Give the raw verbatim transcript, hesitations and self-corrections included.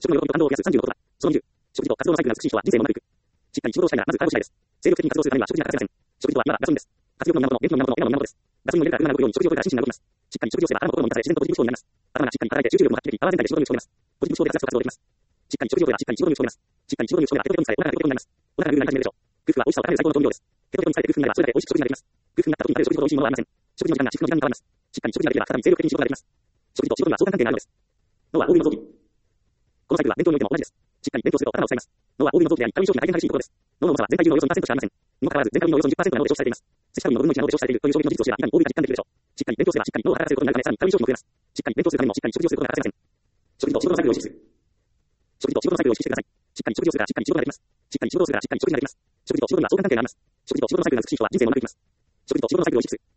食の喜びと感動を増やすさんじゅうのことだ。そのにじゅう、食事と活動のサイクルが美しい人は人生を守るべく。しっかり仕事をしたいが、まず体をしないです。精力的に活動するためには食事には欠かせません。食事とは、いわばガソリンです。活力の源、元気の源、山の源です。ガソリンを入れたら車が動くように食事をとれたら心身が動きます。しっかり食事をすれば頭も心も満たされ自然とポジティブ思考になります。頭がしっかり働いて集中力も発揮でき、パワー全体で仕事に打ち込めます。ポジティブ思考で活動で活動できます。しっかり食事をとればしっかり仕事に打ち込めます。しっかり仕事に打ち込めば手と手にされ、お腹がペコペコになります。お腹がグーになり始めるでしょう。空腹は美味しさを高める最高の調味料です。手と手にされて空腹になればそれだけ美味しく食事ができます。空腹になった時に食べる食事ほど美味しいものはありません。食事の時間が至福の時間に変わります。しっかり食事ができれば再び精力的に仕事ができます。食事と仕事には相関関係があるのです。脳は大食いの臓器。このサイクルは勉強においても同じです。しっかり勉強すると頭を使います。脳は大食いの臓器であり、会議消費が大変激しいところです。脳の重さは全体重のおよそにパーセントしかありません。にもかかわらず全体重のおよそにじゅっパーセントなので消費されています。摂取カロリーのごぶんのいちなので消費されているという衝撃の事実を知れば、いかに大食いが実感できるでしょう。しっかり勉強すればしっかり脳を働かせることになるため、さらにカロリー消費も増えます。しっかり勉強するためにもしっかり食事をすることが欠かせません。食事と仕事のサイクルを意識する。食事と仕事のサイクルを意識してください。しっかり食事をするからしっかり仕事ができます。しっかり仕事をするからしっかり食事ができます。食事と仕事には相関関係があります。食事と仕事のサイクルが美しい人は人生を学びます。食事と仕事のサイクルを意識する。